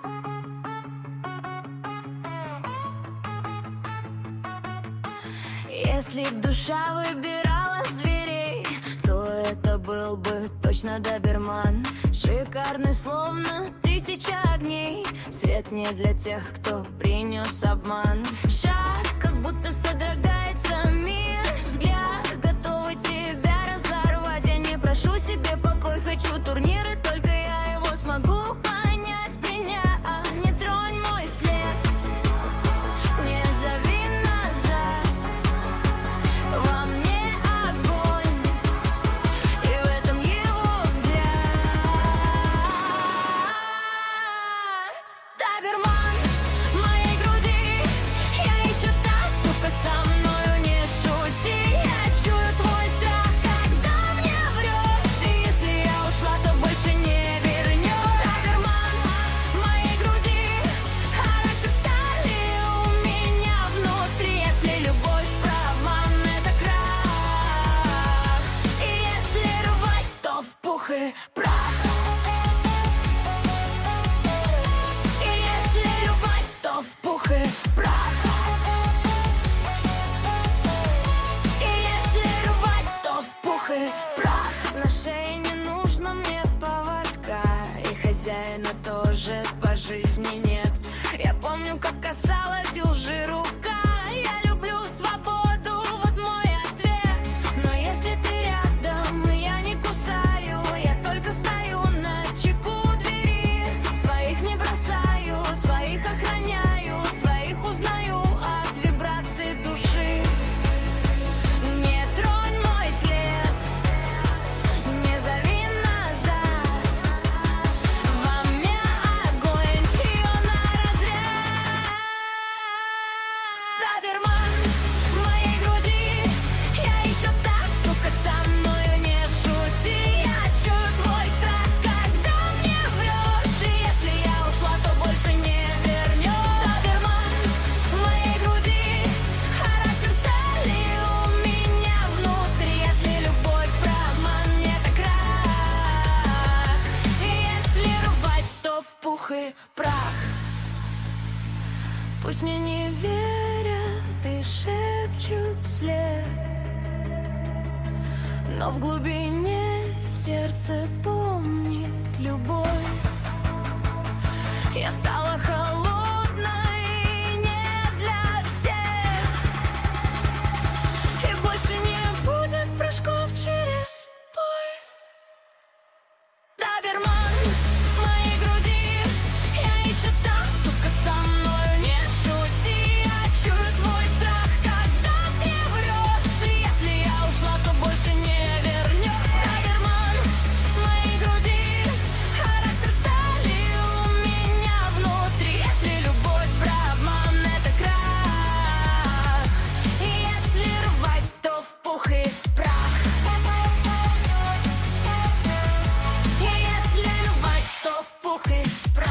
Если б душа выбирала зверей, то это был бы точно доберман. Шикарный, словно 1000 огней. Свет не для тех, кто принес обман. Шаг, как будто содрогается мир. Взгляд, готовый тебя разорвать. Я не прошу себе покой, хочу турниры, только я его смогу понять, принять. Не тронь мой след, не зови назад. Во мне огонь, и в этом его взгляд. Доберман моей груди, я еще та сука, со мною не шути. Я чую твой страх, когда мне врешь, и если я ушла, то больше не вернешь. Доберман моей груди, характер стали у меня внутри. Если любовь про обман, это крах, и если рвать, то в пух и прах. И если рвать, то в пух и прах. И если рвать, то в пух и прах. На шее не нужно мне поводка, и хозяина тоже по жизни нет. Я помню, как касалась лжи рука. Я люблю свободу, вот мой ответ. Но если ты рядом, я не кусаю. Я только стою на чеку двери. Своих не бросаю, своих охраняю, своих узнаю от вибраций души. Не тронь мой след, не зови назад. Во мне огонь, и он наразряд. Доберман моей груди, я еще та сука, со мною не шути. Я чую твой страх, когда мне врешь, и если я ушла, то больше не вернешь. Доберман моей груди, характер стали у меня внутри. Если любовь про обман, это крах, и если рвать, то в пух и прах. Пусть мне не верят и шепчут вслед, но в глубине сердце помнит любовь. Я стала холодной и не для всех, и больше не будет прыжков через боль. Доберман моей груди, я еще та сука, со мною не шути. Я чую твой страх, когда мне врешь, и если я ушла, то больше не вернешь. Доберман моей груди, характер стали у меня внутри. Если любовь про обман, это крах, и если рвать, то в пух и прах. И если рвать, то в пух и прах.